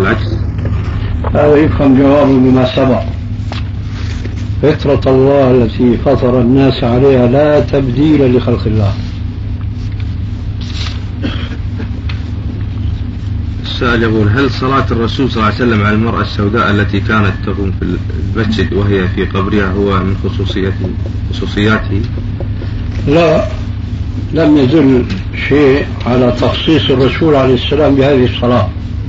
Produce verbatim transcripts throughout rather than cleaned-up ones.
العجز؟ هذا يفهم جوابه بما سبق. فطرة الله التي فطر الناس عليها لا تبديل لخلق الله. السائل يقول: هل صلاة الرسول صلى الله عليه وسلم على المرأة السوداء التي كانت تقوم في المسجد وهي في قبرها هو من خصوصيته خصوصياته؟ لا، لم يدل شيء على تخصيص الرسول عليه السلام بهذه الصلاة.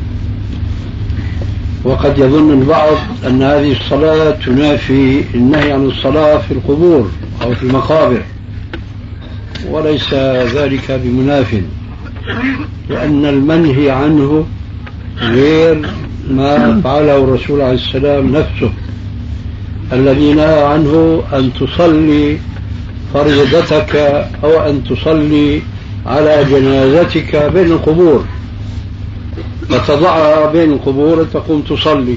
وقد يظن البعض أن هذه الصلاة تنافي النهي عن الصلاة في القبور أو في المقابر، وليس ذلك بمناف، لأن المنهي عنه غير ما فعله الرسول عليه السلام نفسه، الذي نهى عنه أن تصلي فريضتك أو أن تصلي على جنازتك بين القبور، فتضعها بين القبور تقوم تصلي،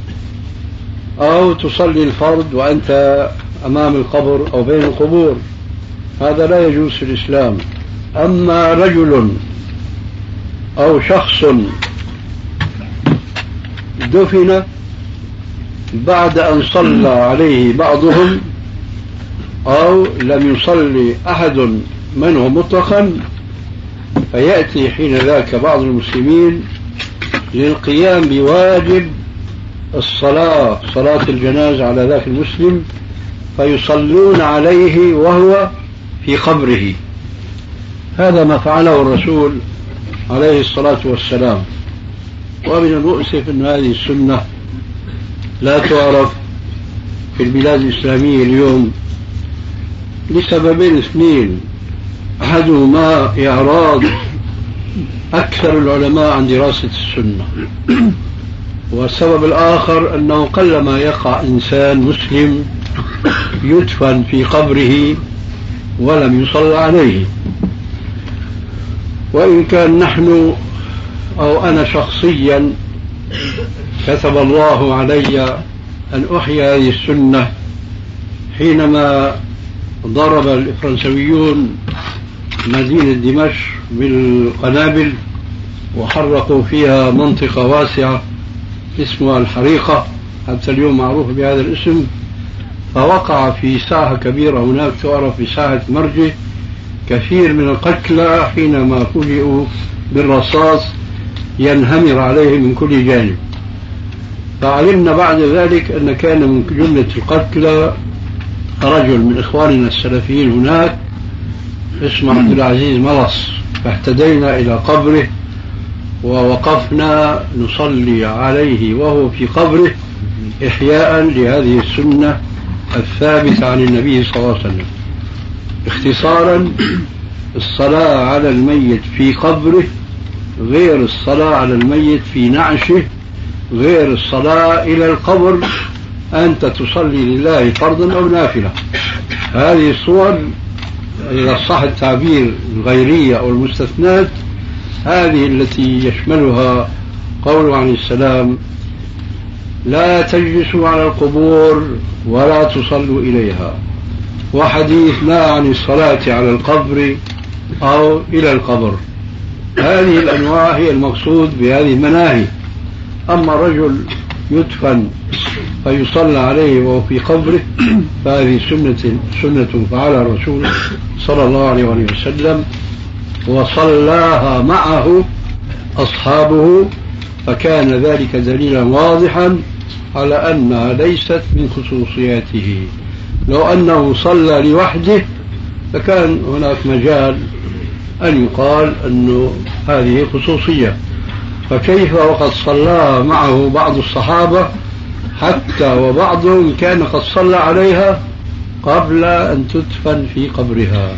أو تصلي الفرض وأنت أمام القبر أو بين القبور. هذا لا يجوز في الإسلام. أما رجل أو شخص دفن بعد أن صلى عليه بعضهم أو لم يصلي أحد منهم مطلقا، فيأتي حين ذاك بعض المسلمين للقيام بواجب الصلاة، صلاة الجنازة على ذاك المسلم، فيصلون عليه وهو في قبره. هذا ما فعله الرسول عليه الصلاة والسلام. ومن المؤسف أن هذه السنة لا تعرف في البلاد الإسلامية اليوم لسببين اثنين: أحدهما إعراض أكثر العلماء عن دراسة السنة، والسبب الآخر أنه قلما يقع إنسان مسلم يدفن في قبره ولم يصلى عليه. وإن كان نحن أو أنا شخصيا كتب الله علي أن أحيي هذه السنة حينما ضرب الفرنسويون مدينة دمشق بالقنابل وحرقوا فيها منطقة واسعة اسمها الحريقة، حتى اليوم معروف بهذا الاسم. فوقع في ساحة كبيرة هناك تعرف بساحة مرجة كثير من القتلى حينما فوجئوا بالرصاص ينهمر عليهم من كل جانب. فعلمنا بعد ذلك أن كان من جملة القتلى رجل من إخواننا السلفيين هناك اسمه عبد العزيز ملص، فاهتدينا إلى قبره ووقفنا نصلي عليه وهو في قبره إحياء لهذه السنة الثابتة عن النبي صلى الله عليه وسلم. اختصارا: الصلاة على الميت في قبره غير الصلاة على الميت في نعشه، غير الصلاة إلى القبر أنت تصلي لله فرضا أو نافلة. هذه الصور إذا صح التعبير الغيرية أو المستثنات، هذه التي يشملها قوله عليه السلام: لا تجلسوا على القبور ولا تصلوا إليها، وحديث نهى عن الصلاة على القبر أو إلى القبر. هذه الأنواع هي المقصود بهذه المناهي. أما رجل يدفن فيصلى عليه وهو في قبره فهذه سنة سنة فعلها الرسول صلى الله عليه وسلم، وصلاها معه أصحابه، فكان ذلك دليلا واضحا على أنها ليست من خصوصياته. لو أنه صلى لوحده فكان هناك مجال أن يقال أنه هذه خصوصية، فكيف وقد صلى معه بعض الصحابة حتى وبعضهم كان قد صلى عليها قبل أن تدفن في قبرها.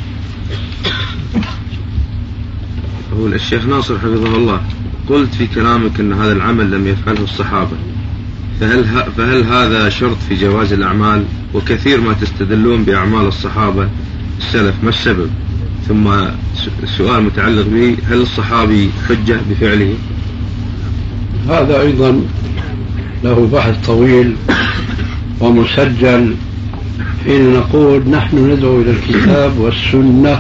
يقول الشيخ ناصر حفظه الله: قلت في كلامك أن هذا العمل لم يفعله الصحابة، فهل, فهل هذا شرط في جواز الأعمال؟ وكثير ما تستدلون بأعمال الصحابة السلف، ما السبب؟ ثم السؤال متعلق به: هل الصحابي حجة بفعله؟ هذا أيضا له بحث طويل ومسجل حين نقول نحن ندعو إلى الكتاب والسنة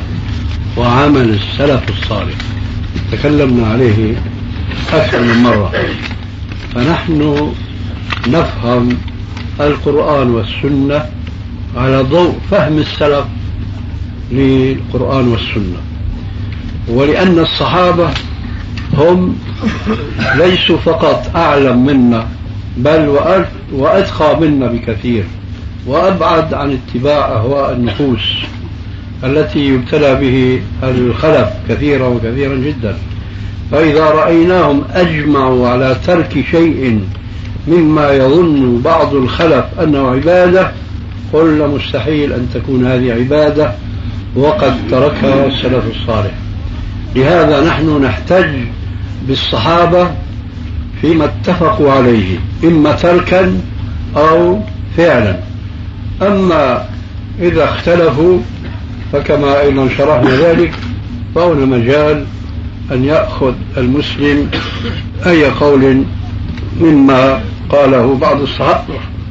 وعمل السلف الصالح، تكلمنا عليه أكثر من مرة. فنحن نفهم القرآن والسنة على ضوء فهم السلف للقرآن والسنة، ولأن الصحابة هم ليسوا فقط أعلم منا بل وأتقى منا بكثير وأبعد عن اتباع أهواء النفوس التي يبتلى به الخلف كثيرا وكثيرا جدا. فإذا رأيناهم أجمعوا على ترك شيء مما يظن بعض الخلف أنه عبادة قلنا مستحيل أن تكون هذه عبادة وقد تركها السلف الصالح. لهذا نحن نحتج بالصحابة فيما اتفقوا عليه إما تركا أو فعلا. أما إذا اختلفوا فكما أيضا شرحنا ذلك فهنا مجال أن يأخذ المسلم أي قول مما قاله بعض الصحابة.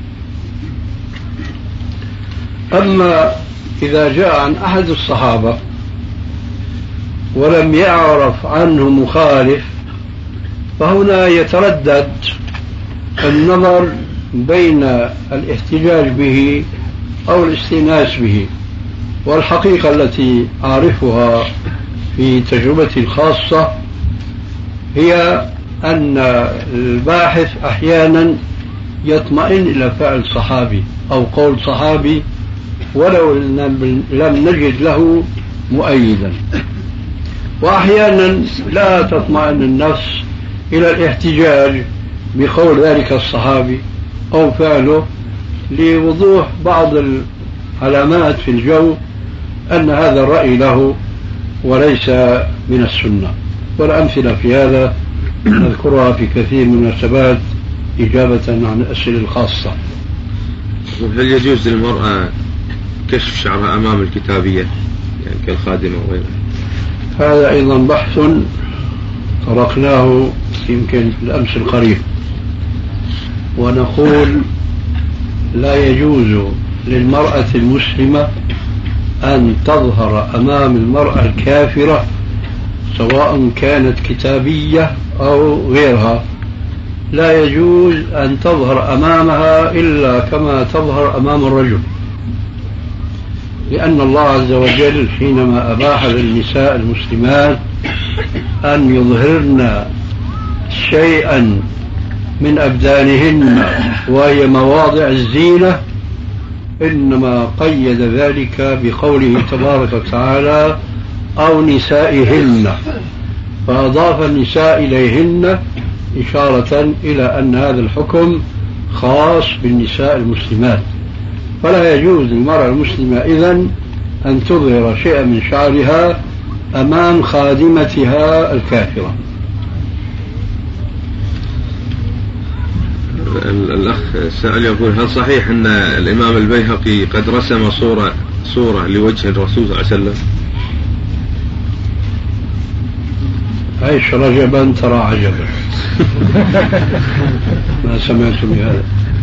أما إذا جاء عن أحد الصحابة ولم يعرف عنه مخالف فهنا يتردد النظر بين الاحتجاج به أو الاستئناس به. والحقيقة التي أعرفها في تجربتي الخاصة هي أن الباحث أحيانا يطمئن إلى فعل صحابي أو قول صحابي ولو لم نجد له مؤيدا، وأحيانا لا تطمئن النفس إلى الاحتجاج بقول ذلك الصحابي أو فعله لوضوح بعض العلامات في الجو أن هذا الرأي له وليس من السنة. والأمثلة في هذا نذكرها في كثير من المناسبات إجابة عن الأسئلة الخاصة. هل يجوز للمرأة كشف شعرها أمام الكتابية يعني كالخادمة وغيرها؟ هذا أيضا بحث طرقناه يمكن في الأمس القريب، ونقول لا يجوز للمرأة المسلمة أن تظهر أمام المرأة الكافرة سواء كانت كتابية أو غيرها، لا يجوز أن تظهر أمامها إلا كما تظهر أمام الرجل، لأن الله عز وجل حينما أباح للنساء المسلمات أن يظهرن شيئا من أبدانهن وهي مواضع الزينة إنما قيد ذلك بقوله تبارك وتعالى أو نسائهن، فأضاف النساء إليهن إشارة إلى أن هذا الحكم خاص بالنساء المسلمات. فلا يجوز للمرأة المسلمة إذن أن تظهر شيئا من شعرها أمام خادمتها الكافرة. الأخ سأل يقول هل صحيح أن الإمام البيهقي قد رسم صورة صورة لوجه الرسول صلى الله عليه وسلم؟ عيش رجبا ترى عجبا. ما سمعت بهذا.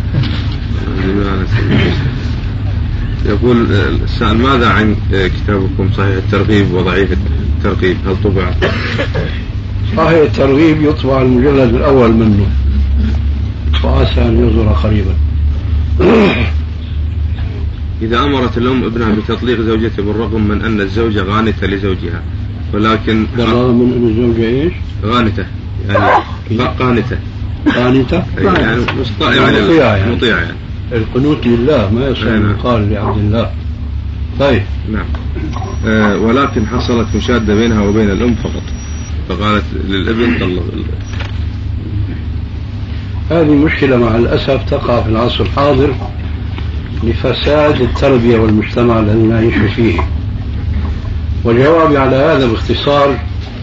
يقول سأل ماذا عن كتابكم صحيح الترغيب وضعيف الترغيب، هل طبع؟ صحيح الترغيب يطبع المجلد الأول منه وعسى أن يصدر قريبا. إذا أمرت الأم ابنها بتطليق زوجته بالرغم من أن الزوجة غانتة لزوجها، ولكن بالرغم من أن الزوجة إيش؟ غانتة يعني قانتة قانتة يعني مطيعة يعني مطيعة يعني القنوت لله ما يصير قال لعبد الله. طيب نعم. آه ولكن حصلت مشادة بينها وبين الأم فقط، فقالت للابن طلق. هذه مشكلة مع الأسف تقع في العصر الحاضر لفساد التربية والمجتمع الذي نعيش فيه. وجوابي على هذا باختصار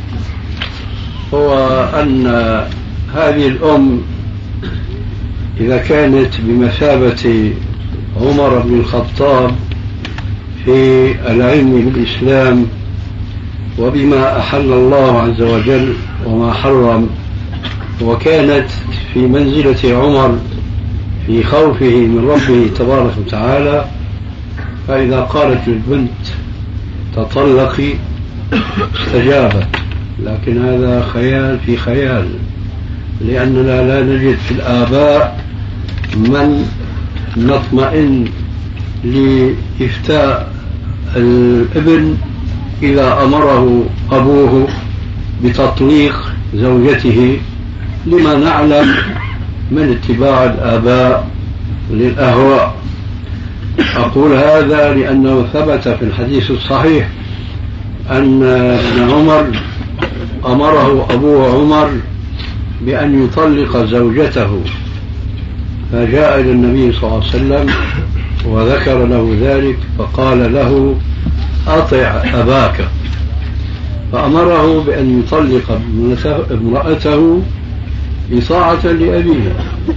هو أن هذه الأم إذا كانت بمثابة عمر بن الخطاب في العلم بالإسلام وبما أحل الله عز وجل وما حرم، وكانت في منزلة عمر في خوفه من ربه تبارك وتعالى، فإذا قالت للبنت تطلقي استجابت، لكن هذا خيال في خيال. لأننا لا نجد في الآباء من نطمئن لإفتاء الابن إذا أمره أبوه بتطليق زوجته، لما نعلم من اتباع الآباء للأهواء. أقول هذا لأنه ثبت في الحديث الصحيح أن ابن عمر أمره أبوه عمر بأن يطلق زوجته، فجاء إلى النبي صلى الله عليه وسلم وذكر له ذلك، فقال له أطع أباك، فأمره بأن يطلق امرأته إطاعة لأبيه.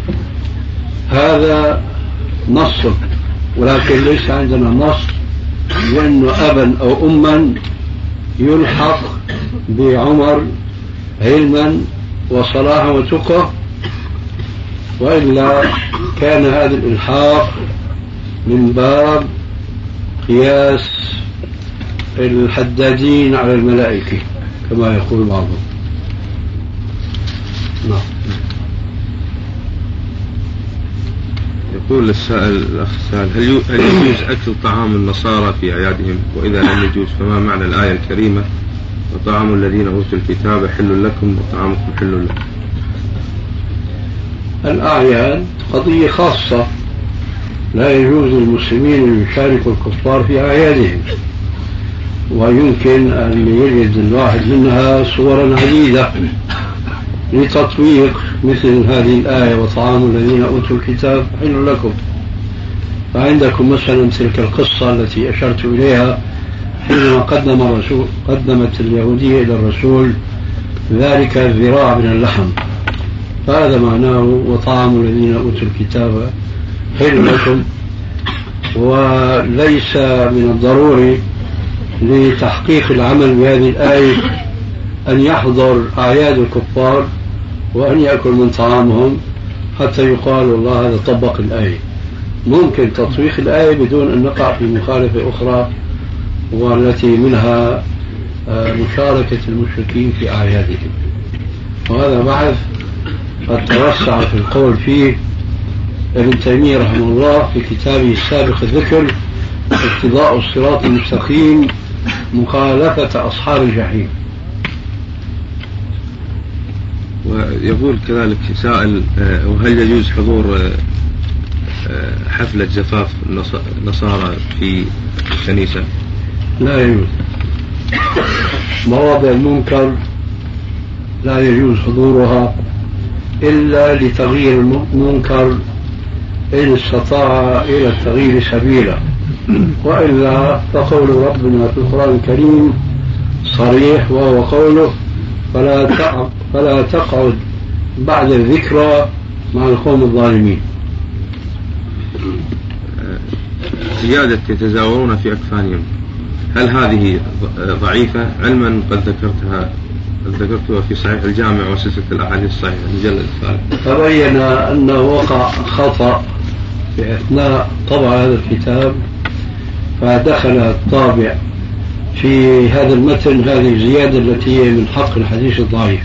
هذا نص، ولكن ليس عندنا نص بأن أبا أو أما يلحق بعمر علما وصلاحا وتقى، وإلا كان هذا الإلحاق من باب قياس الحدادين على الملائكة كما يقول بعضهم. نعم. يقول السائل الأخ السائل: هل هل يجوز أكل طعام النصارى في أعيادهم؟ وإذا لم يجوز فما معنى الآية الكريمة: وطعام الذين أوتوا الكتاب حل لكم وطعامكم حل لكم؟ الأعياد قضية خاصة، لا يجوز للمسلمين أن يشاركوا الكفار في أعيادهم، ويمكن أن يجد الواحد منها صورا عديدة لتطبيق مثل هذه الآية: وطعام الذين أوتوا الكتاب حل لكم. فعندكم مثلا تلك القصة التي أشرت إليها حينما قدم الرسول قدمت اليهودية إلى الرسول ذلك الذراع من اللحم، فهذا معناه وطعام الذين أوتوا الكتاب حل لكم. وليس من الضروري لتحقيق العمل بهذه الآية أن يحضر أعياد الكفار وأن يأكل من طعامهم حتى يقال والله هذا طبق الآية. ممكن تطبيق الآية بدون أن نقع في مخالفة أخرى، والتي منها مشاركة المشركين في أعيادهم، وهذا بحث قد توسع في القول فيه ابن تيمية رحمه الله في كتابه السابق الذكر: اقتضاء الصراط المستقيم مخالفة أصحاب الجحيم. ويقول كذلك سائل: وهل يجوز حضور حفلة زفاف النصارى في الكنيسة؟ لا يجوز. مواضع المنكر لا يجوز حضورها إلا لتغيير المنكر إن استطاع إلى التغيير سبيلا، وإلا فقول ربنا في القرآن الكريم صريح، وهو قوله: فلا فلا تقعد بعد الذكرى مع القوم الظالمين. زيادة يتزاورون في أكفانهم، هل هذه ضعيفة؟ علما قد ذكرتها ذكرتها في صحيح الجامع وسلسلة الأحاديث الصحيحة المجلد الثالث. تبين أنه وقع خطأ في أثناء طبع هذا الكتاب، فدخل الطابع في هذا المتن هذه الزيادة التي هي من حق الحديث الضعيف.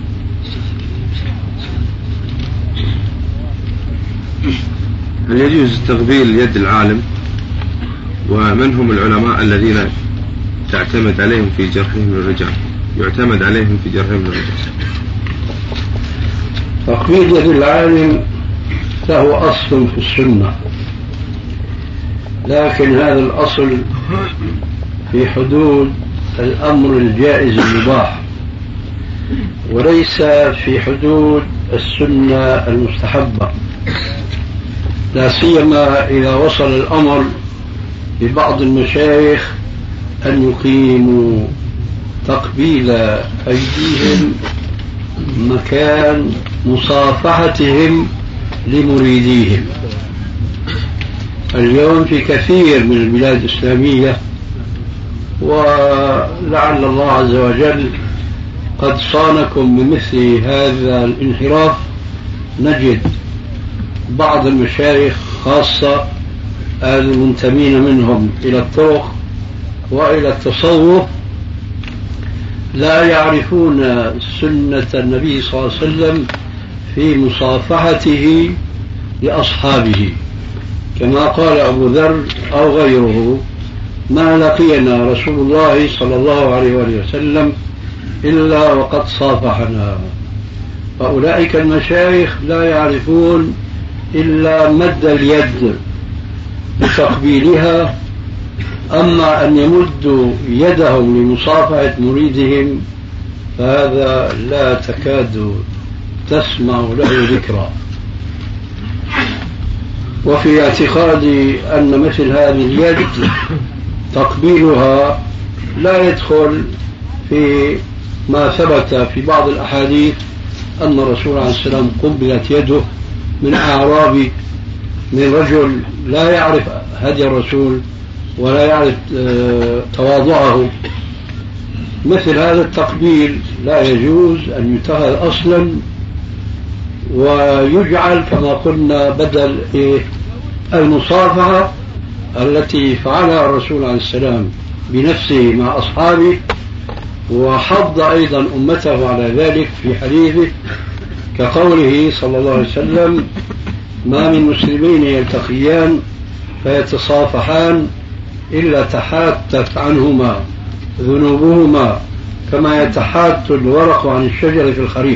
هل يجوز تقبيل يد العالم؟ ومن هم العلماء الذين تعتمد عليهم في جرحهم للرجال يعتمد عليهم في جرحهم للرجال؟ تقبيل يد العالم له أصل في السنة، لكن هذا الأصل في حدود الأمر الجائز المباح، وليس في حدود السنة المستحبة، لا سيما إذا وصل الأمر لبعض المشايخ أن يقيموا تقبيل أيديهم مكان مصافحتهم لمريديهم. اليوم في كثير من البلاد الإسلامية، ولعل الله عز وجل قد صانكم من مثل هذا الانحراف، نجد بعض المشايخ خاصة المنتمين منهم إلى الطرق وإلى التصوف لا يعرفون سنة النبي صلى الله عليه وسلم في مصافحته لأصحابه، كما قال أبو ذر أو غيره: ما لقينا رسول الله صلى الله عليه وسلم إلا وقد صافحنا. فأولئك المشايخ لا يعرفون إلا مد اليد بتقبيلها، أما أن يمدوا يدهم لمصافحة مريدهم فهذا لا تكاد تسمع له ذكرى. وفي اعتقادي أن مثل هذه اليد تقبيلها لا يدخل في ما ثبت في بعض الأحاديث أن الرسول عليه السلام قبلت يده من أعرابي، من رجل لا يعرف هدي الرسول ولا يعرف تواضعه. مثل هذا التقبيل لا يجوز أن يتخذ أصلا ويجعل كما قلنا بدل المصافحة التي فعلها الرسول عليه السلام بنفسه مع أصحابه، وحض أيضا أمته على ذلك في حديثه كقوله صلى الله عليه وسلم: ما من مسلمين يلتقيان فيتصافحان إلا تحاتت عنهما ذنوبهما كما يتحات الورق عن الشجرة في الخريف.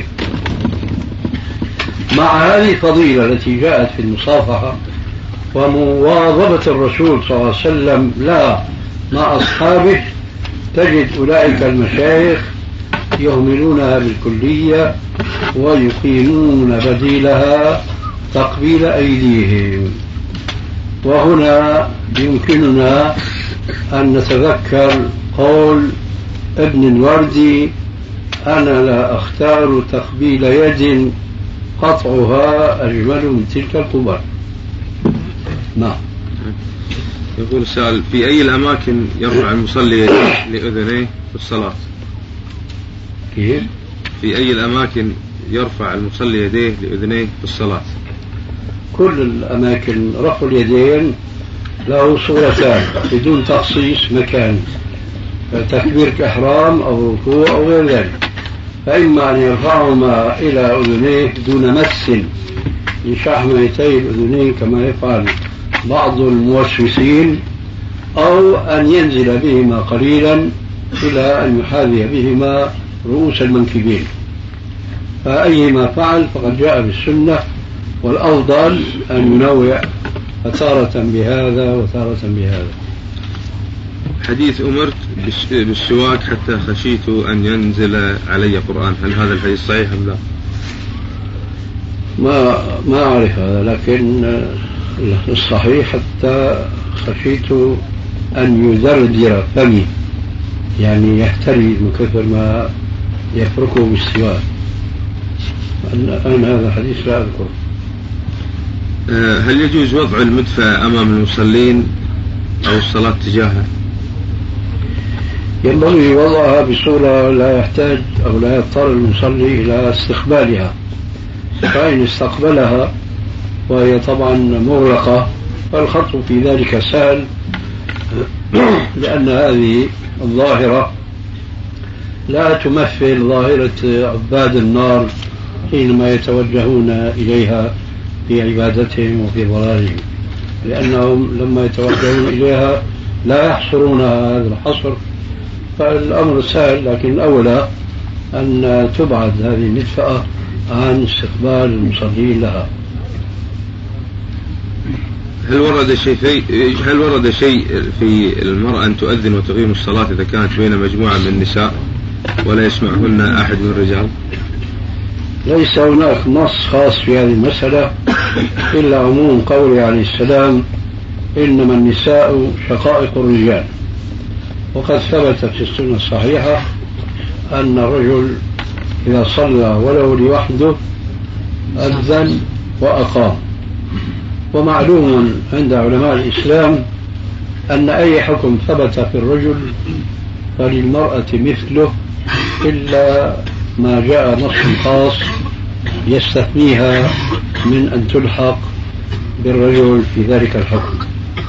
مع هذه الفضيلة التي جاءت في المصافحة ومواظبة الرسول صلى الله عليه وسلم لا مع أصحابه، تجد أولئك المشايخ يهملونها بالكلية ويقيمون بديلها تقبيل أيديهم. وهنا يمكننا أن نتذكر قول ابن الوردي: أنا لا أختار تقبيل يد قطعها أجمل من تلك القبر. نعم. يقول السائل: في أي الأماكن يرفع المصلي لأذنيه في الصلاة؟ كيف؟ في أي الأماكن يرفع المصلي يديه لأذنيه في الصلاة؟ كل الأماكن رفع اليدين له صورتان بدون تخصيص مكان، تكبير كإحرام أو ركوع أو غير ذلك. فإما أن يرفعهما إلى أذنيه دون مس لشحمتي الأذنين كما يفعل بعض الموسوسين، أو أن ينزل بهما قليلا إلى أن يحاذي بهما رؤوس المنكبين. فأيما فعل فقد جاء بالسنة، والأفضل أن ينوع فتارة بهذا وتارة بهذا. حديث: أمرت بالسواك حتى خشيت أن ينزل علي قرآن، هل هذا الحديث صحيح أم لا؟ ما ما أعرف هذا، لكن الصحيح حتى خشيت أن يدردر فمي، يعني يحتري من كثر ما يفركه بالسواك. أنا هذا الحديث لا أذكره. هل يجوز وضع المدفأ أمام المصلين أو الصلاة تجاهه؟ ينبغي وضعها بصورة لا يحتاج أو لا يضطر المصلي إلى استقبالها. فإن استقبلها وهي طبعا مغلقة فالخط في ذلك سهل، لأن هذه الظاهرة لا تمثل ظاهرة عباد النار حينما يتوجهون إليها في عبادتهم وفي ضلالهم، لأنهم لما يتوجهون إليها لا يحصرون هذا الحصر، فالأمر سهل. لكن الأولى أن تبعد هذه المدفأة عن استقبال المصلين لها. هل ورد شيء في هل ورد شيء في المرأة أن تؤذن وتقيم الصلاة إذا كانت بين مجموعة من النساء ولا يسمعهن أحد من الرجال؟ ليس هناك نص خاص في هذه المسألة إلا عموم قوله عليه السلام: إنما النساء شقائق الرجال. وقد ثبت في السنة الصحيحة أن الرجل إذا صلى ولو لوحده أذن وأقام. ومعلوم عند علماء الإسلام أن أي حكم ثبت في الرجل فللمرأة مثله، إلا ما جاء نص خاص يستثنيها من أن تلحق بالرجل في ذلك الحكم.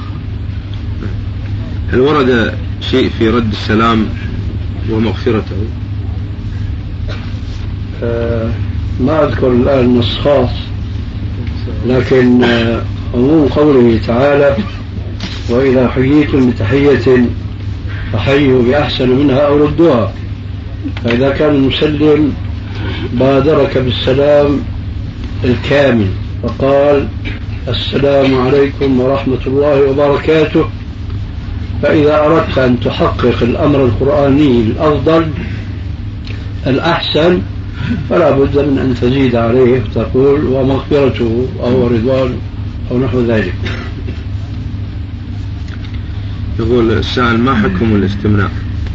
هل ورد شيء في رد السلام ومغفرته؟ آه ما أذكر الآن النص خاص، لكن عموم قوله تعالى وإذا حييتم بتحية فحيوا بأحسن منها أو ردوها، فإذا كان المسلم بادرك بالسلام الكامل فقال السلام عليكم ورحمة الله وبركاته، فإذا أردت أن تحقق الأمر القرآني الأفضل الأحسن فلا بد من أن تزيد عليه تقول ومغفرته أو رضوان أو نحو ذلك. يقول السائل ما حكم الاستمناء؟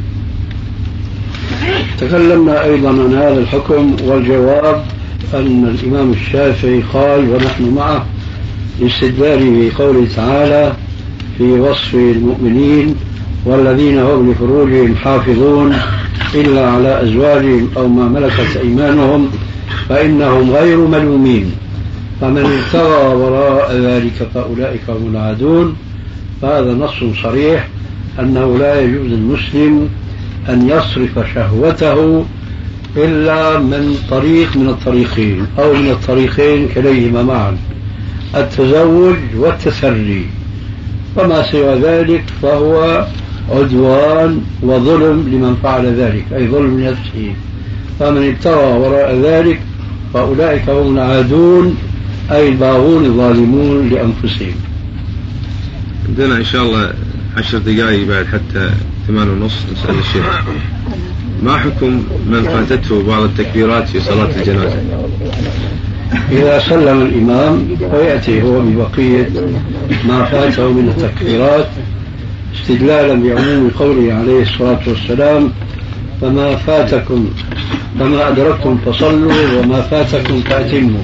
تكلمنا أيضا عن هذا الحكم، والجواب أن الإمام الشافعي قال ونحن معه لاستدلاله بقوله تعالى في وصف المؤمنين والذين هم لفروجهم حافظون إلا على أزواجهم أو ما ملكت أيمانهم فإنهم غير ملومين فمن ابتغى وراء ذلك فأولئك هم العادون. فهذا نص صريح أنه لا يجوز للمسلم أن يصرف شهوته إلا من طريق من الطريقين أو من الطريقين كليهما معا، التزوج والتسري، فما سوى ذلك فهو عدوان وظلم لمن فعل ذلك، أي ظلم لنفسه. فمن ابتغى وراء ذلك فأولئك هم العادون، أي الباغون الظالمون لأنفسهم. عندنا إن شاء الله عشر دقائق بعد حتى ثمان ونص. نسأل الشيخ ما حكم من فاتته بعض التكبيرات في صلاة الجنازة؟ إذا سلم الإمام فيأتي هو ببقية ما فاته من التكبيرات استدلالا بعموم قوله عليه الصلاة والسلام فما فاتكم فما أدركتم فصلوا وما فاتكم فأتموا.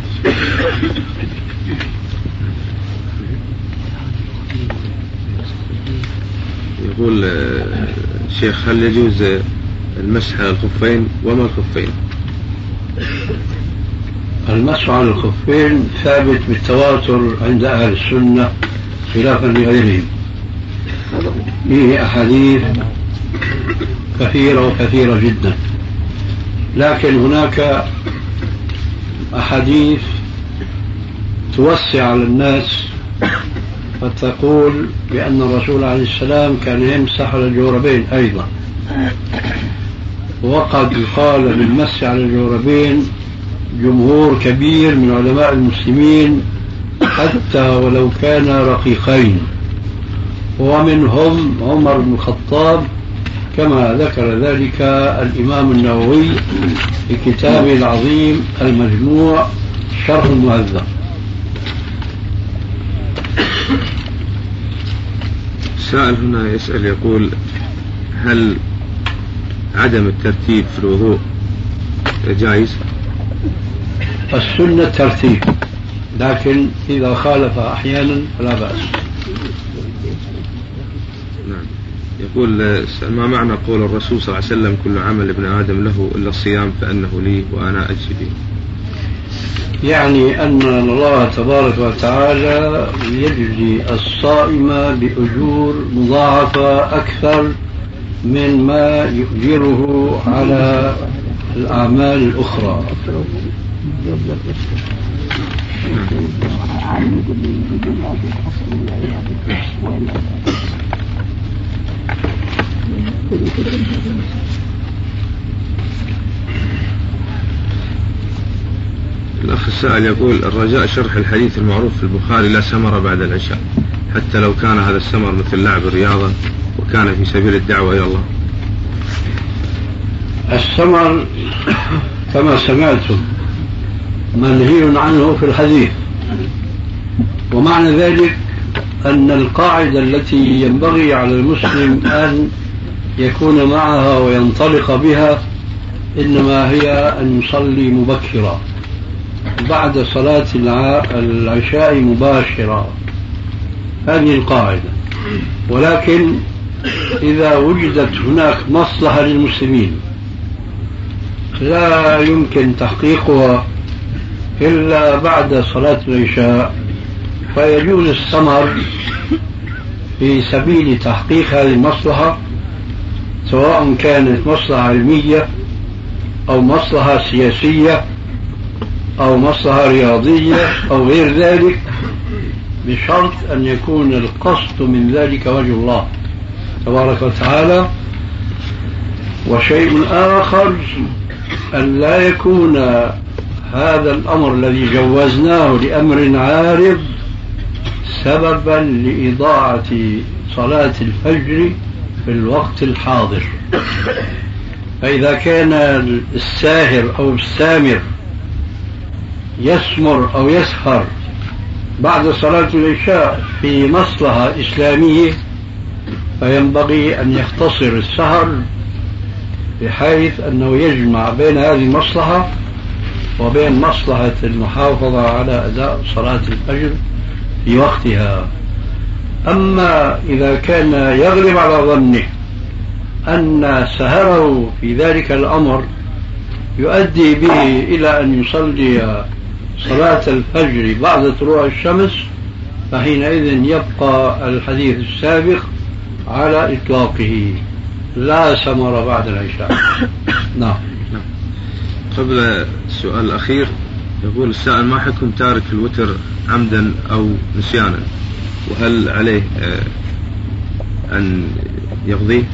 يقول الشيخ هل يجوز المسح على الخفين وما الخفين؟ المسح على الخفين ثابت بالتواتر عند أهل السنة خلافا لغيرهم، فيه أحاديث كثيرة وكثيرة جدا، لكن هناك أحاديث توسع على الناس فتقول بأن الرسول عليه السلام كان يمسح على الجوربين أيضا، وقد يقال بالمسح على الجوربين جمهور كبير من علماء المسلمين حتى ولو كان رقيقين، ومنهم عمر بن الخطاب كما ذكر ذلك الإمام النووي في كتابه العظيم المجموع شرح المهذب. سائل هنا يسأل يقول هل عدم الترتيب في الوضوء جائز؟ السنة ترتيب، لكن إذا خالف أحيانا فلا بأس. نعم. يقول ما معنى قول الرسول صلى الله عليه وسلم كل عمل ابن آدم له إلا الصيام فإنه لي وأنا أجزي به؟ يعني أن الله تبارك وتعالى يجزي الصائم بأجور مضاعفة أكثر من ما يؤجره على الأعمال الأخرى. الأخ السائل يقول الرجاء شرح الحديث المعروف في البخاري لا سمر بعد العشاء، حتى لو كان هذا السمر مثل لعب الرياضة وكان في سبيل الدعوة إلى الله. السمر كما سمعتم منهي عنه في الحديث، ومعنى ذلك أن القاعدة التي ينبغي على المسلم أن يكون معها وينطلق بها إنما هي أن يصلي مبكرا بعد صلاة العشاء مباشرة، هذه القاعدة. ولكن إذا وجدت هناك مصلحة للمسلمين لا يمكن تحقيقها إلا بعد صلاة العشاء فيجوز السمر في سبيل تحقيق هذه المصلحة، سواء كانت مصلحة علمية أو مصلحة سياسية أو مصلحة رياضية أو غير ذلك، بشرط أن يكون القصد من ذلك وجه الله تبارك وتعالى. وشيء آخر أن لا يكون هذا الأمر الذي جوزناه لأمر عارض سببا لإضاعة صلاة الفجر في الوقت الحاضر. فإذا كان الساهر أو السامر يسمر أو يسهر بعد صلاة العشاء في مصلحة إسلامية، فينبغي أن يختصر السهر بحيث أنه يجمع بين هذه المصلحة وبين مصلحة المحافظة على أداء صلاة الفجر في وقتها. أما إذا كان يغلب على ظنه أن سهره في ذلك الأمر يؤدي به إلى أن يصلي صلاة الفجر بعد طلوع الشمس، فحينئذ يبقى الحديث السابق على إطلاقه، لا سمر بعد العشاء. نعم. قبل السؤال الأخير يقول السائل: ما حكم تارك الوتر عمدا أو نسيانا، وهل عليه أن يقضيه؟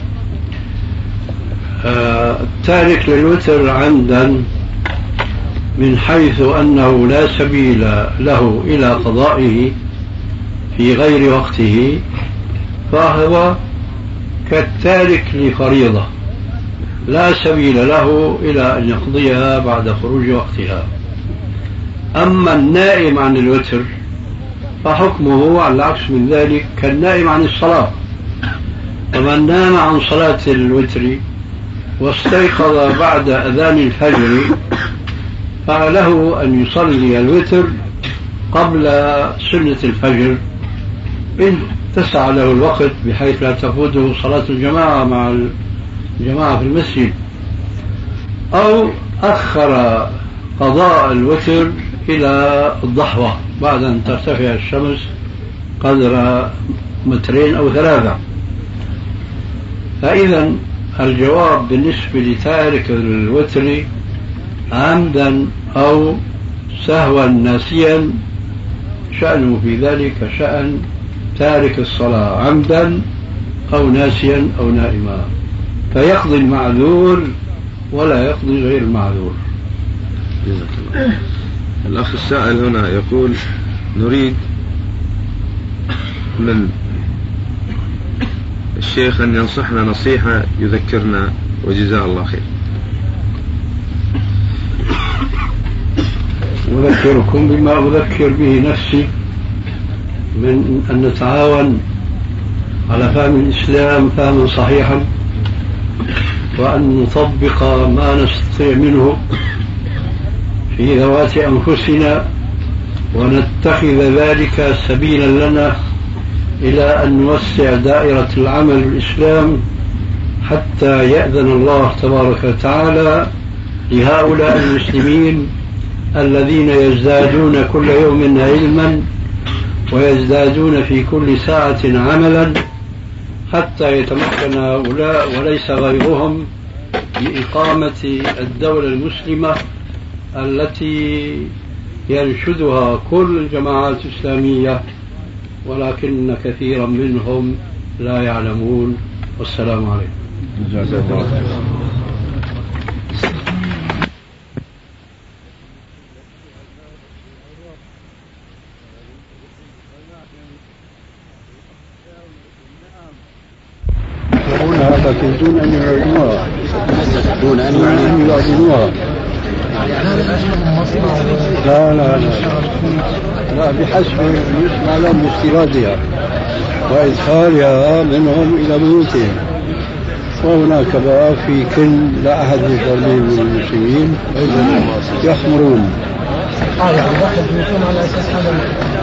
التارك للوتر عمدا من حيث أنه لا سبيل له إلى قضائه في غير وقته، فهو كالتارك لفريضة لا سبيل له إلى أن يقضيها بعد خروج وقتها. أما النائم عن الوتر فحكمه على العكس من ذلك كالنائم عن الصلاة. ومن نام عن صلاة الوتر واستيقظ بعد أذان الفجر فله أن يصلي الوتر قبل سنة الفجر إن اتسع له الوقت بحيث لا تفوته صلاة الجماعة مع الجماعة في المسجد، أو أخر قضاء الوتر إلى الضحوة بعد أن ترتفع الشمس قدر مترين أو ثلاثة. فإذا الجواب بالنسبة لتارك الوتر عمدا أو سهوا ناسيا شأنه في ذلك شأن تارك الصلاة عمدا أو ناسيا أو نائما، فيقضي المعذور ولا يقضي غير المعذور. الأخ السائل هنا يقول: نريد من الشيخ أن ينصحنا نصيحة يذكرنا، وجزاه الله خير. أذكركم بما أذكر به نفسي من أن نتعاون على فهم الإسلام فهما صحيحا، وأن نطبق ما نستطيع منه في ذوات أنفسنا، ونتخذ ذلك سبيلا لنا إلى أن نوسع دائرة العمل بالإسلام حتى يأذن الله تبارك وتعالى لهؤلاء المسلمين الذين يزدادون كل يوم علما ويزدادون في كل ساعة عملا حتى يتمكن هؤلاء وليس غيرهم بإقامة الدولة المسلمة التي ينشدها كل الجماعات الإسلامية، ولكن كثيرا منهم لا يعلمون. والسلام عليكم. جزاك الله خير. دون أن يعلنوها دون أن يعلنوها لا لا لا لا بحسب يسمع لهم باستيرادها وإدخالها منهم إلى بيوتهم. وهناك بقى في كل لا أحد يظلمين من المسلمين يخمرون. اه يعني داخل بيوتهم على أساس هذا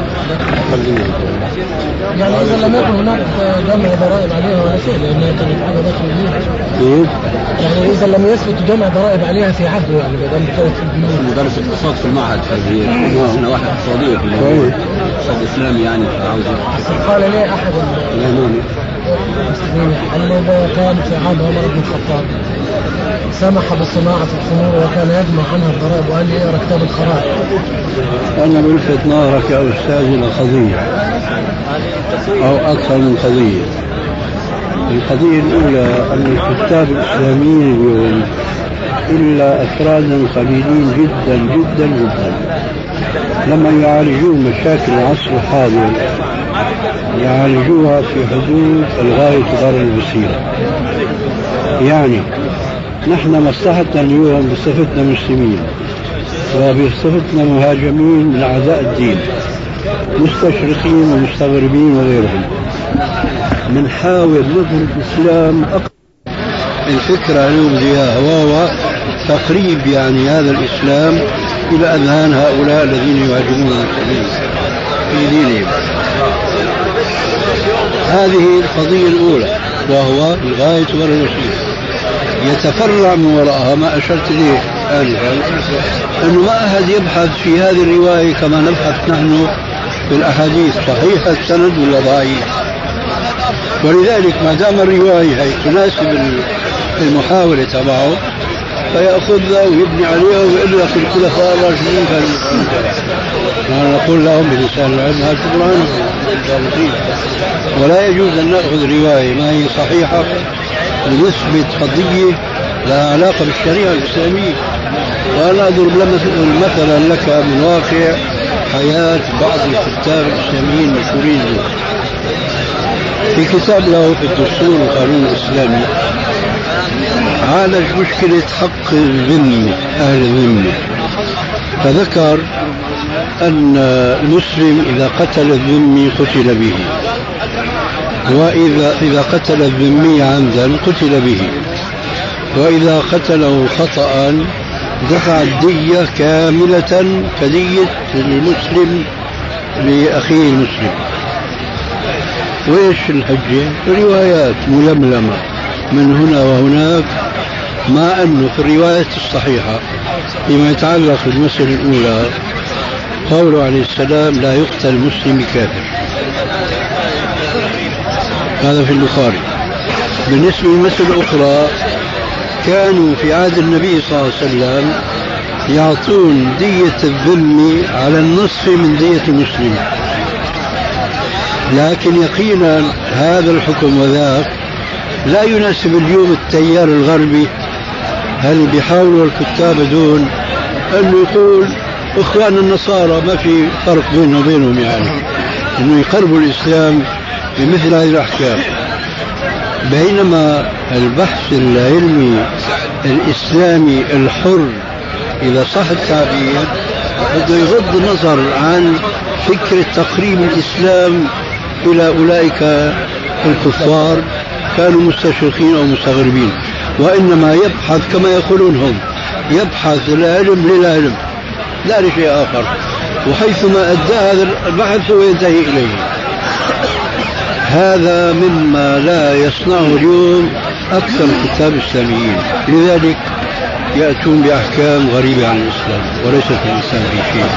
يعني إذا لم يكن هناك جمع ضرائب عليها ولا شيء لأنها كانت حاجة داخل البيوت. يعني إذا لم يثبت جمع ضرائب عليها في عهده يعني بدل كانت في البيوت. مدرس اقتصاد في المعهد في سنة واحدة اقتصادية في الاقتصاد الإسلامي يعني عاوز. قال لي أحد المسلمين اللي كان في عهد عمر بن الخطاب سمح بصناعة الخمور وكان يجمع عنها الضرائب وقال لي اقرا كتاب الخرائط. أنا بلفت نظرك يا أستاذ إلى قضية أو أكثر من قضية. القضية الأولى أن الكتاب الإسلاميين اليوم إلا أفرادا قليلين جدا جدا جدا لما يعالجون مشاكل العصر الحاضر يعالجوها في حدود الغاية ضرر الوسيلة. يعني نحن مصلحتنا اليوم بصفتنا مسلمين وبصفتنا مهاجمين من أعداء الدين مستشرقين ومستغربين وغيرهم بنحاول نظهر الإسلام أقرب الفكرة اليوم إياها وهو تقريب يعني هذا الإسلام إلى أذهان هؤلاء الذين يهاجمون المسلمين في دينهم. هذه القضية الأولى وهو الغاية والوسيلة. يتفرع من وراءها ما أشرت إليه آنفا أنه ما أحد يبحث في هذه الرواية كما نبحث نحن في الأحاديث صحيحة السند ولا ضعيف. ولذلك ما دام الرواية هي تناسب المحاولة تبعه فيأخذها ويبني عليها ويقول لك الخلفاء الراشدين كانوا. نحن نقول لهم بلسان العلم هاتوا برهانكم ولا يجوز أن نأخذ رواية ما هي صحيحة لنثبت قضية لها علاقة بالشريعة الإسلامية. وأنا أضرب مثلا لك من واقع حياة بعض الكتاب الإسلاميين المشهورين في كتاب له في الدستور والقانون الإسلامي عالج مشكلة حق الذمة أهل الذمة، فذكر أن المسلم إذا قتل الذمي قتل به، وإذا إذا قتل الذمي عمدا قتل به، وإذا قتله خطأ دفع الدية كاملة كدية المسلم لأخيه المسلم. وإيش الحجة؟ روايات ململمة من هنا وهناك، مع أنه في الرواية الصحيحة فيما يتعلق بالمسألة الأولى قوله عليه السلام لا يقتل مسلم كافر، هذا في البخاري. بالنسبة للمسألة الأخرى كانوا في عهد النبي صلى الله عليه وسلم يعطون دية الذمي على النصف من دية المسلم، لكن يقينا هذا الحكم وذاك لا يناسب اليوم التيار الغربي. هل بيحاولوا الكتاب دون أنه يقول إخوان النصارى ما في فرق بينه وبينهم، يعني أنه يقربوا الإسلام بمثل هذه الأحكام، بينما البحث العلمي الإسلامي الحر إذا صح التعبير بده يغض النظر عن فكرة تقريب الإسلام إلى أولئك الكفار كانوا مستشرقين أو مستغربين، وإنما يبحث كما يقولون هم يبحث العلم للعلم لا لشيء آخر، وحيثما أدى هذا البحث هو ينتهي إليه. هذا مما لا يصنعه اليوم أكثر الكتاب الإسلاميين، لذلك يأتون بأحكام غريبة عن الإسلام وليست الإسلام في شيء.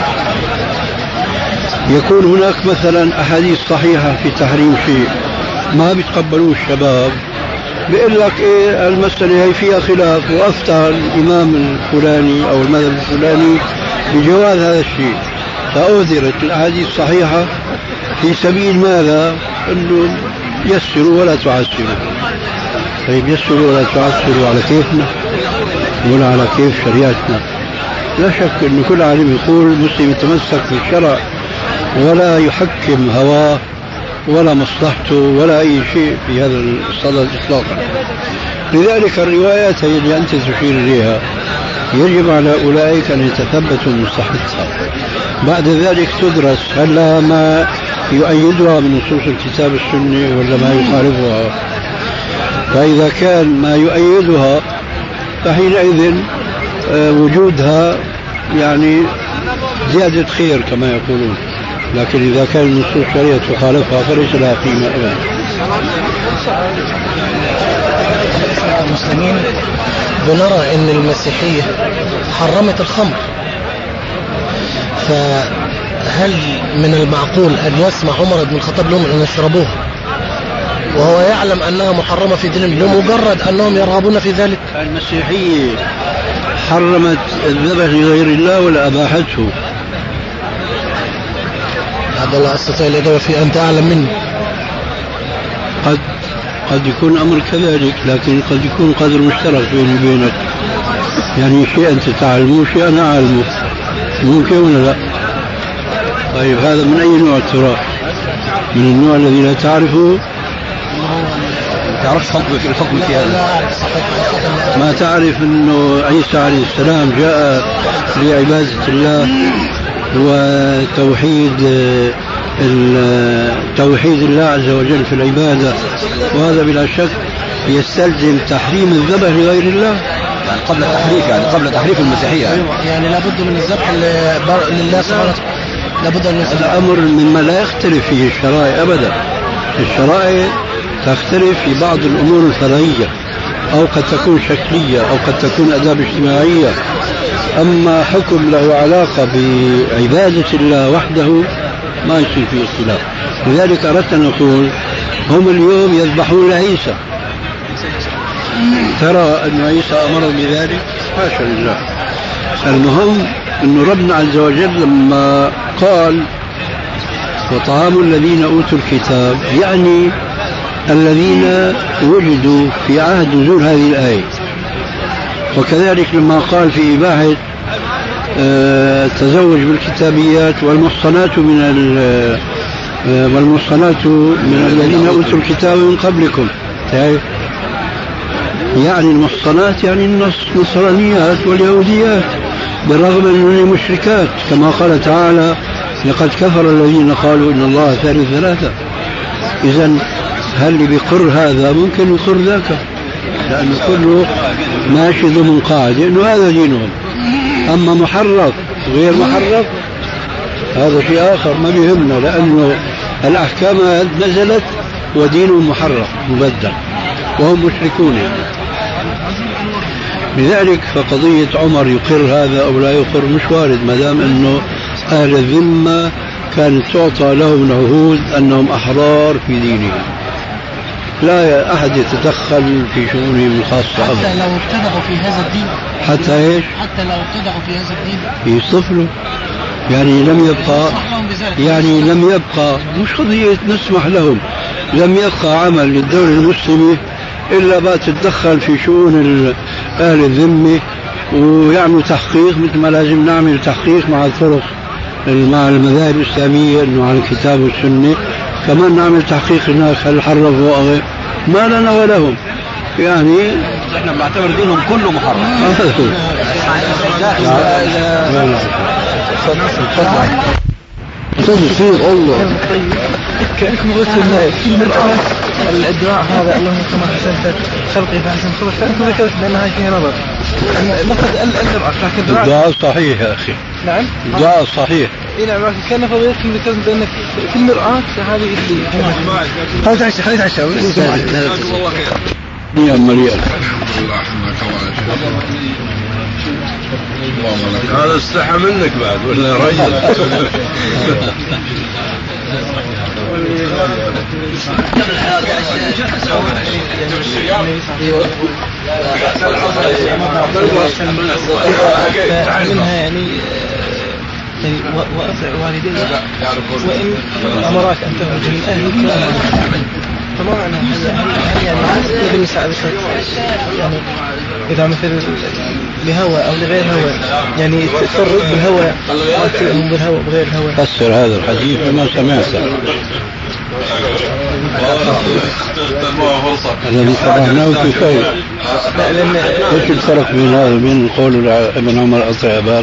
يكون هناك مثلا أحاديث صحيحة في تحريم شيء ما بيتقبلوه الشباب، بيقول لك إيه المسألة هي فيها خلاف، وأفتى الإمام الفلاني أو المذهب الفلاني بجواز هذا الشيء، فأوذرت الأحاديث الصحيحة في سبيل ماذا؟ أنه يسروا ولا تعسروا. طيب يسروا ولا تعسروا على كيفنا ولا على كيف شريعتنا؟ لا شك أن كل عالم يقول المسلم يتمسك بالشرع ولا يحكم هواه ولا مصلحته ولا أي شيء في هذا الصدد إطلاقا. لذلك الروايات هي اللي أنت تشير إليها يجب على أولئك أن يتثبتوا من صحتها، بعد ذلك تدرس هل لها ما يؤيدها من نصوص الكتاب السني ولا ما يخالفها. فإذا كان ما يؤيدها فحينئذ وجودها يعني زيادة خير كما يقولون، لكن إذا كان النصوص الشرعية تخالفها فليس لها قيمة أبدا. المسلمين بنرى أن المسيحية حرمت الخمر، فهل من المعقول أن يسمع عمر بن الخطاب لهم أن يشربوها وهو يعلم أنها محرمة في دينهم لمجرد أنهم يرغبون في ذلك؟ المسيحية حرمت الذبح لغير الله ولا أباحته؟ هذا لا أستطيع الإجابة فيه، أنت أعلم مني. قد قد يكون أمر كذلك، لكن قد يكون قدر مشترك بيني وبينك، يعني شيء أنت تعلمه شيء أنا أعلمه، ممكن ولا لا؟ طيب هذا من أي نوع التراث؟ من النوع الذي لا تعرفه؟ تعرف الحكم في هذا؟ ما تعرف أنه عيسى عليه السلام جاء لعبادة الله وتوحيد توحيد الله عز وجل في العبادة، وهذا بلا شك يستلزم تحريم الذبح لغير الله، يعني قبل التحريف، يعني قبل تحريف المسيحية يعني, يعني لابد من الذبح لله سبحانه وتعالى، لابد من الأمر مما لا يختلف فيه الشرائع أبدا. الشرائع تختلف في بعض الأمور الفرعية، أو قد تكون شكلية أو قد تكون آداب اجتماعية، أما حكم له علاقة بعبادة الله وحده ما يصير فيه اختلاف. لذلك أردت أن أقول هم اليوم يذبحون عيسى، ترى أن عيسى أمر بذلك؟ حاشا لله. المهم أن ربنا عز وجل لما قال وطعام الذين أوتوا الكتاب، يعني الذين وجدوا في عهد نزول هذه الآية. وكذلك لما قال في إباحة التزوج بالكتابيات والمحصنات من والمحصنات من الذين أوتوا الكتاب من قبلكم، يعني المحصنات يعني النصرانيات واليهوديات، بالرغم من أنهم مشركات، كما قال تعالى لقد كفر الذين قالوا إن الله ثالث ثلاثة. إذن هل اللي بيقر هذا ممكن يقر ذاك، لأنه كله ماشي ضمن قاعدة إنه هذا دينهم. أما محرف غير محرف هذا شيء آخر ما بيهمنا، لأنه الأحكام نزلت ودينهم محرف مبدل وهم مشركون يعني. لذلك فقضية عمر يقر هذا أو لا يقر مش وارد، ما دام أنه أهل الذمة كانت تعطى لهم العهود أنهم أحرار في دينهم، لا أحد يتدخل في شؤونهم الخاصة حتى أبدا. لو ابتدعوا في هذا الدين، حتى إيش؟ حتى لو ابتدعوا في هذا الدين يصفلوا، يعني لم يبقى يعني لم يبقى مش قضية نسمح لهم، لم يبقى عمل للدولة المسلمة إلا بقى تتدخل في شؤون أهل الذمة ويعملوا تحقيق، مثل ما لازم نعمل تحقيق مع الفرق مع المذاهب الإسلامية إنه على الكتاب والسنة، كمان نعمل تحقيق الناس هل حرفوا أو غير، ما لنا ولهم يعني. احنا بنعتبر دينهم كله محرم. تصير الله كأنكم قلتم في المرأة الدعاء هذا اللهم كما حسنت خلقي فحسن خلقي، فأنتم ذكرت بأن هذه فيها نظر لقد المرأة، لكن الدعاء صحيح يا أخي. نعم الدعاء صحيح. إيه نعم، لكن كان فضيلتكم ذكرت بأن في المرأة هذه اللي خليت عشا خليت عشا والله خير يا مليئة. هذا استحى منك بعد ولا رجل؟ منها يعني وأطع والديك وإن أمراك أن تخرج من أهلك فما معنى يعني بالنساء يعني إذا مثل لهوى أو لغير هوى، يعني تفرق بالهوى وأكلهم بالهوى بغير الهوى. فسر هذا الحديث ما سمعته الذي شرحناه كفاية. ايش الفرق بين هذا وبين قول ابن عمر أطع أباك؟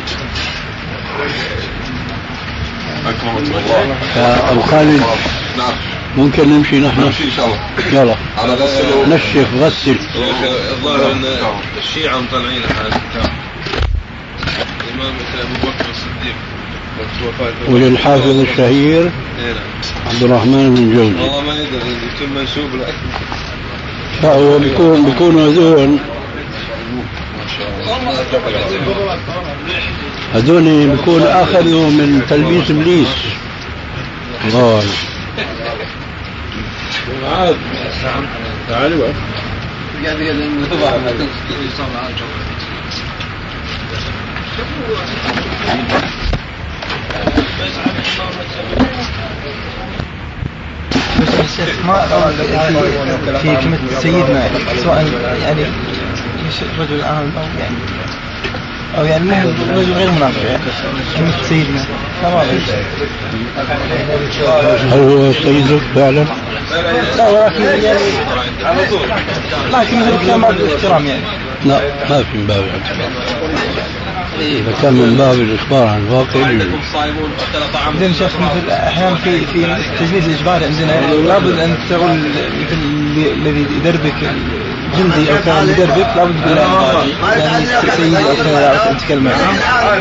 أبو خالد ممكن نمشي نحن؟ نمشي إن شاء الله. يلا نشف غسل. الظاهر أن الشيعة مطلعين على الكتاب الإمام أبو بكر الصديق وللحافظ الشهير عبد الرحمن بن جوزي. والله ما يدري يكون منسوب له، فهو بيكون بيكونوا هذول هذول بيكون أخذوا من تلبيس إبليس. الله عاد تعالوا قاعد ما في كلمة سيدنا سواء يعني رجل عام أو يعني أو يعني مو رجل غير منافق يعني كلمة سيدنا هل هو سيدك فعلا؟ لا ولكن يعني لكن هذا كلام باب الاحترام يعني لا ما في من باب الاحترام. إذا كان من باب الإخبار عن الواقع زين شيخ مثل أحيانا في في تجنيد الإجباري عندنا لابد أن تقول مثل الذي يدربك جندي أو كان يدربك لابد بالله يعني سيدي أو كان يعرف أن تكلم معه.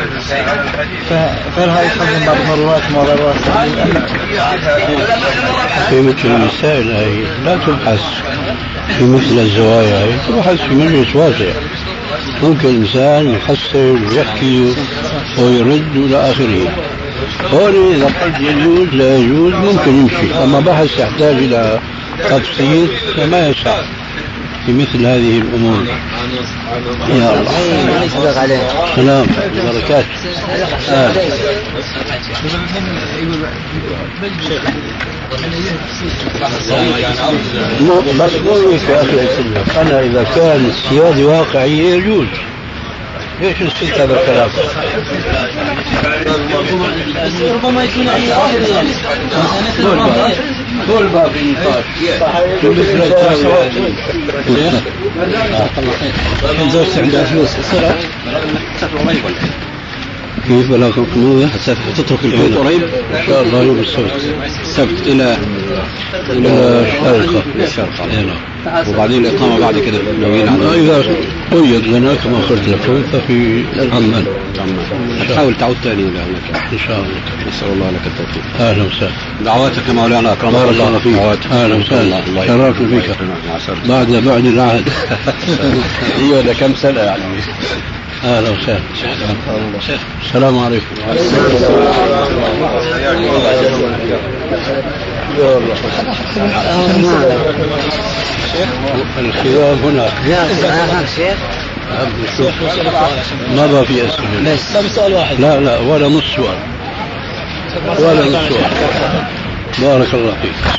فهل هاي تخزن بعض ضرورات ومضرات في مثل المسائل هاي لا تبحث في مثل الزوايا هاي تبحث في مجلس واسع ممكن الإنسان يحصل ويحكي ويرد إلى آخره. هون إذا قلت يجوز لا يجوز ممكن يمشي، أما بحث يحتاج إلى تفصيل فما يسع في مثل هذه الأمور. يا الله سلام وبركاته. آه. بس مو يا أخي أنا إذا كان السيادة واقعية يجوز. ليش نسيت هذا الكلام؟ ربما يكون أي واحد يعني كل باب النقاش كل زوجتي عندها فلوس السرعة كيف بلا كنوية تترك الكويت قريب إن شاء الله يوم السبت السبت إلى إلى الشارقة الشارقة وبعدين الإقامة بعد كده ناويين على إذا قيد لنا كما قلت لكم ففي عمان تحاول تعود ثاني إلى هناك إن شاء الله. نسأل الله لك التوفيق. أهلا وسهلا. دعواتك مولانا أكرمك الله فيك. أهلا وسهلا. شرفت بك بعد بعد العهد. ايوه ده كم سنة يعني. أهلا وسهلا. السلام عليكم. الخلاف هنا. ما بقى في أسئلة. لا بسؤال واحد. لا لا ولا نص سؤال. ولا نص سؤال. بارك الله فيك.